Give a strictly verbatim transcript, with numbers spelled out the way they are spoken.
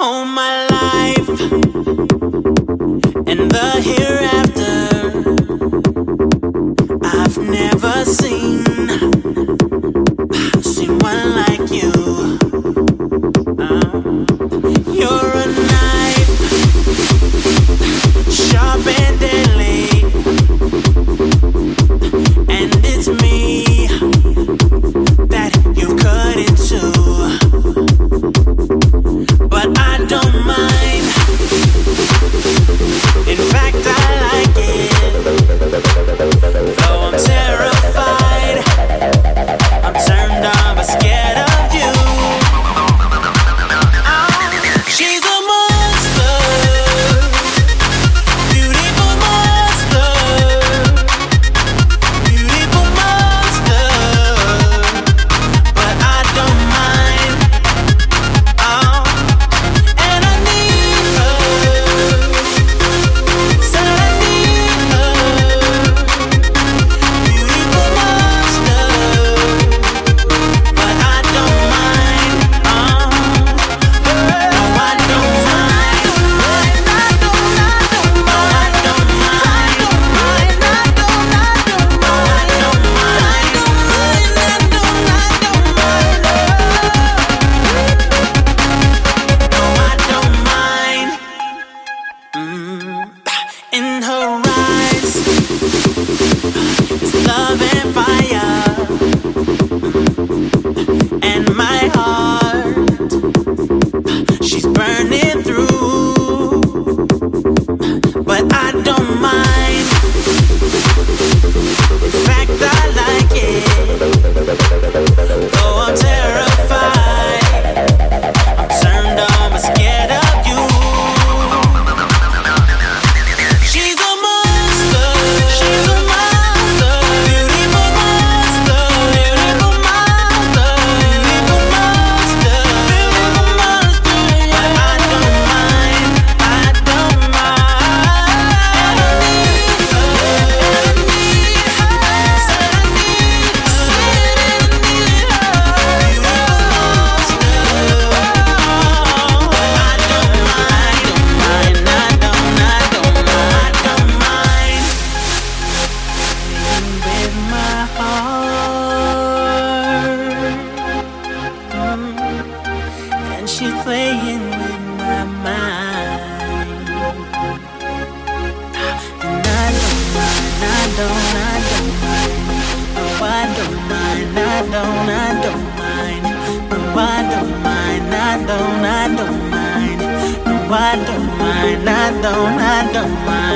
All my life and the hereafter, I've never seen seen one like you. Uh, you're a knife, sharp and deadly, and it's me that you cut into. But I don't mind. In fact, I like it. Though I'm terrified, I'm turned on but scared of you. Oh, she's a monster, beautiful monster, beautiful monster. But I don't mind. Oh. And I need her, said I need her, beautiful monster, but I don't mind, uh, no I don't mind, I don't, I don't, no I don't mind, I don't mind, I don't, I don't, no I don't mind, I don't mind, I don't, no I don't mind. Mm. In her eyes is love and fire, and my heart, she's burning through, but I don't mind. In fact, I like it, though I'm terrified, I'm turned on but scared of you. She's a monster, she's a monster, beautiful monster, beautiful monster, beautiful monster, beautiful monster. But I don't mind, I don't mind. I need her, I need her, said I need her, said I need her, beautiful monster. But I don't mind, don't mind, I don't, I don't mind, I don't mind. Playing with my heart, mm, and she's playing with my mind. And I don't mind, I don't, I don't mind. No, I don't mind, I don't, I don't mind. No, I don't mind, I don't, I don't mind. No, I don't mind, I don't, I don't mind.